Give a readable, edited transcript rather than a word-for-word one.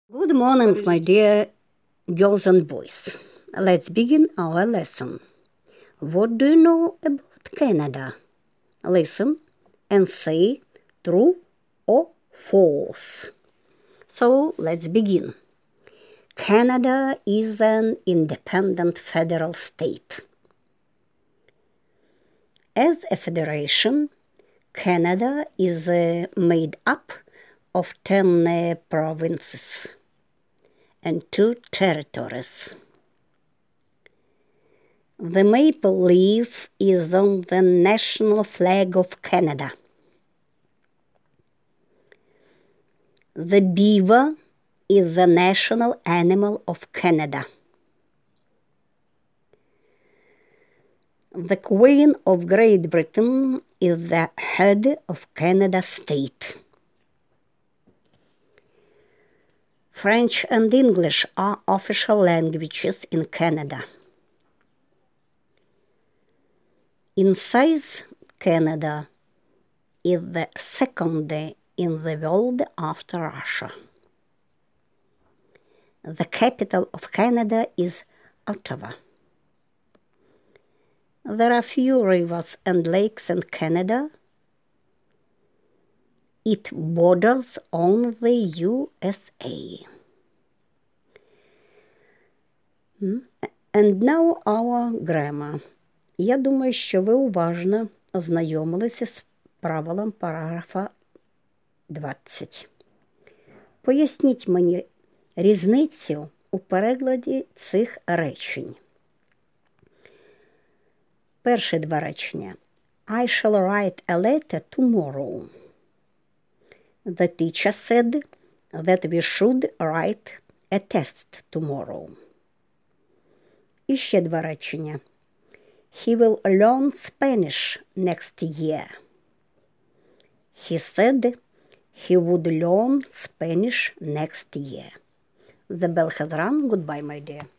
Good morning, my dear girls and boys. Let's begin our lesson. What do you know about Canada? Listen and say true or false. So let's begin. Canada is an independent federal state. As a federation, Canada is made up of 10 provinces and 2 territories. The maple leaf is on the national flag of Canada. The beaver is the national animal of Canada. The Queen of Great Britain is the head of Canada state. French and English are official languages in Canada. In size, Canada is the second in the world after Russia. The capital of Canada is Ottawa. There are few rivers and lakes in Canada. It borders on the USA. And now our grammar. Я думаю, що ви уважно ознайомилися з правилом параграфа 20. Поясніть мені різницю у перекладі цих речень. Перші два речення. I shall write a letter tomorrow. The teacher said that we should write a test tomorrow. І ще два речення. He will learn Spanish next year. He said he would learn Spanish next year. The bell has rung. Goodbye, my dear.